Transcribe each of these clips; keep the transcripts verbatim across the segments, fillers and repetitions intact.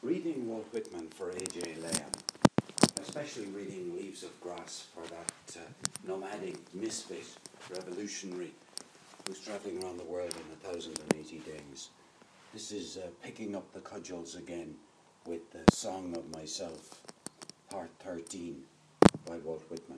Reading Walt Whitman for A J Layham, especially reading Leaves of Grass for that uh, nomadic misfit revolutionary who's travelling around the world in a thousand and eighty days. This is uh, picking up the cudgels again with the Song of Myself, part thirteen by Walt Whitman.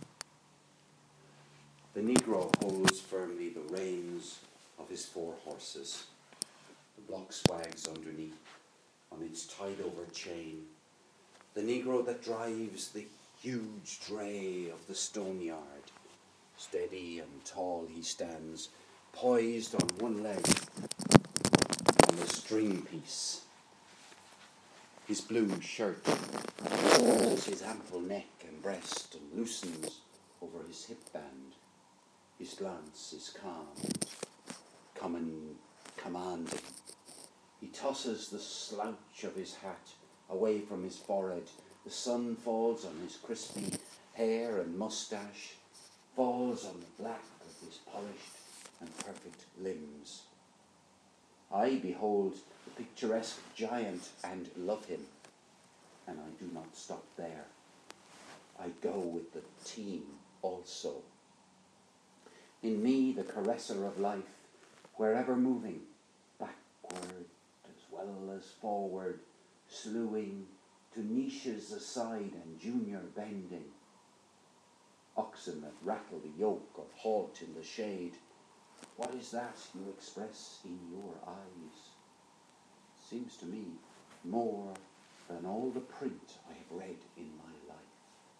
The Negro holds firmly the reins of his four horses. The block swags underneath on its tied-over chain. The Negro that drives the huge dray of the stone yard. Steady and tall he stands, poised on one leg on the string piece. His blue shirt covers his ample neck and breast and loosens over his hip band. His glance is calm, common, commanding. He tosses the slouch of his hat away from his forehead. The sun falls on his crispy hair and moustache, falls on the black of his polished and perfect limbs. I behold the picturesque giant and love him, and I do not stop there. I go with the team also. In me, the caresser of life, wherever moving, backward as well as forward, slewing to niches aside and junior bending. Oxen that rattle the yoke or halt in the shade. What is that you express in your eyes? Seems to me more than all the print I have read in my life.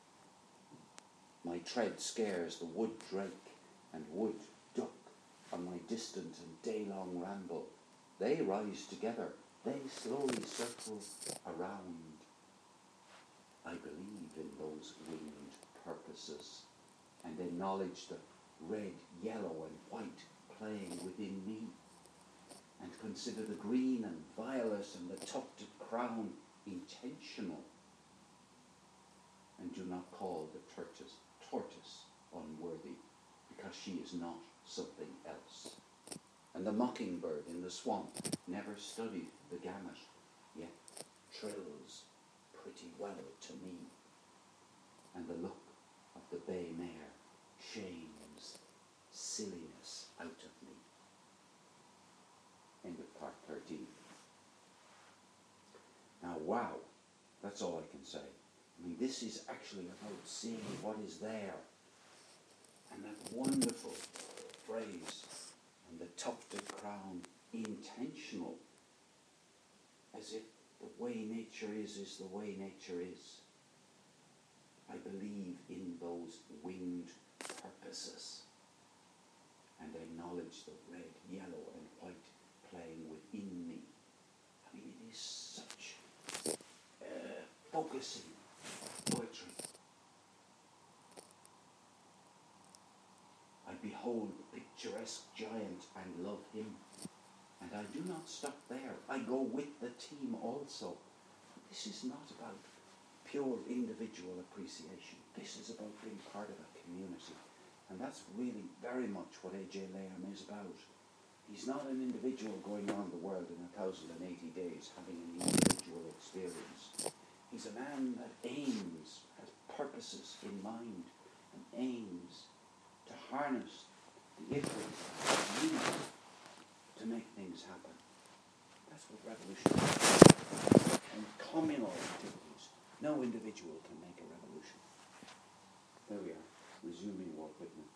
My tread scares the wood drake and wood duck on my distant and day-long ramble. They rise together, they slowly circle around. I believe in those winged purposes and acknowledge the red, yellow and white playing within me, and consider the green and violet and the tufted crown intentional, and do not call the tortoise, tortoise unworthy, because she is not something else. And the mockingbird in the swamp never studied the gamut, yet trills pretty well to me. And the look of the bay mare shames silliness out of me. End of part thirteen. Now, wow, that's all I can say. I mean, this is actually about seeing what is there. And that wonderful phrase, and the tufted crown, intentional, as if the way nature is is the way nature is. I believe in those winged purposes and acknowledge the red, yellow and white playing within me. I mean, it is such uh, focusing poetry. I behold the picturesque giant and love him, and I do not stop there. I go with the team also. This is not about pure individual appreciation. This is about being part of a community. And that's really very much what A J Layham is about. He's not an individual going around the world in a thousand and eighty days having an individual experience. He's a man that aims, has purposes in mind, and aims to harness the ifrit of unity to make things happen. That's what revolution is. And communal activities. No individual can make a revolution. There we are, resuming Walt Whitman.